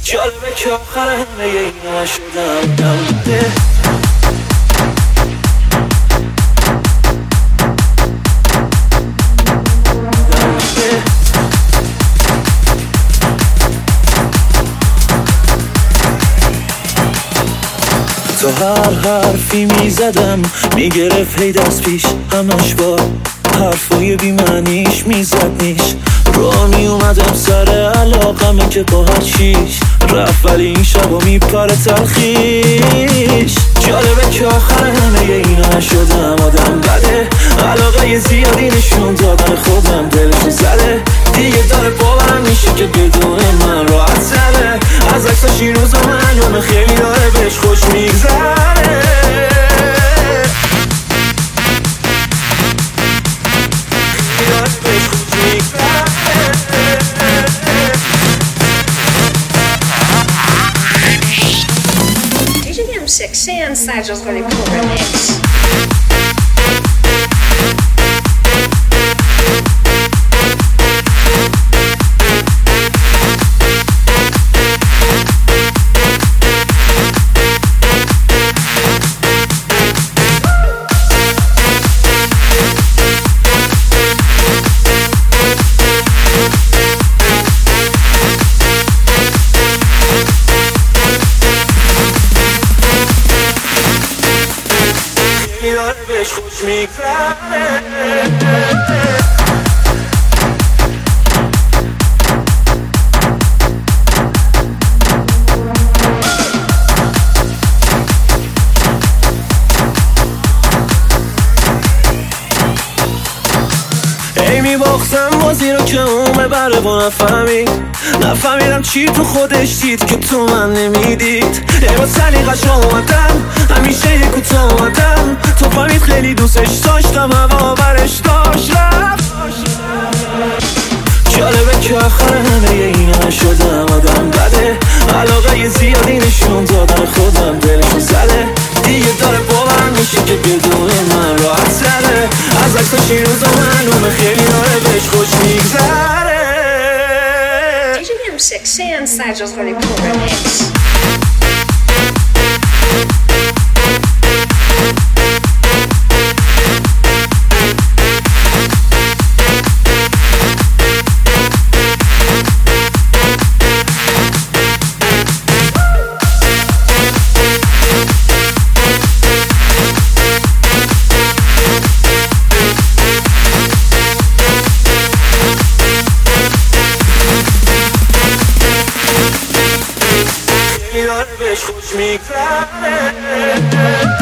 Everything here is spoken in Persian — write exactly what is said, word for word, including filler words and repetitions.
جالبه که آخر همه اینا شدم نبوده. تو هر حرفی میزدم میگرفت هی دست پیش، همش با حرفای بیمعنیش میزد نیش. رو میومدم سر علاقمه که با هر چیش رفت، ولی این شبا میپره تلخیش. جالبه که آخر همه اینا شدم آدم بده، علاقه زیادی نشون دادن خودم دلشو زده. دیگه داره باورم میشه که بدون من راحت زده. از عکساش این روزا معلومه خیلی داره بهش خوش میگذره. خیلی داره بهش خوش میگذره. Sexy and Sergio's really cool remix. بهش خوش میگذره. ای میباختم بازی رو که اون ببره با نفهمید، نفهمیدم چی تو خودش دید که تو من نمیدید. ای با سلیقش را اومدم همیشه یه کوتا اومدم، تو فهمید خیلی دوستش داشتم هوا برش داشت رفت. جالبه که آخر همه اینا شدم آدم بده، علاقه زیادی نشون دادن خودم دلشو زده. دیگه داره باورم میشه که بدون من راحت زده. از عکساش این روزا معلومه خیلی داره بهش خوش میگذره. Sexy and Sergio's really cool remix. بهش خوش میگذره.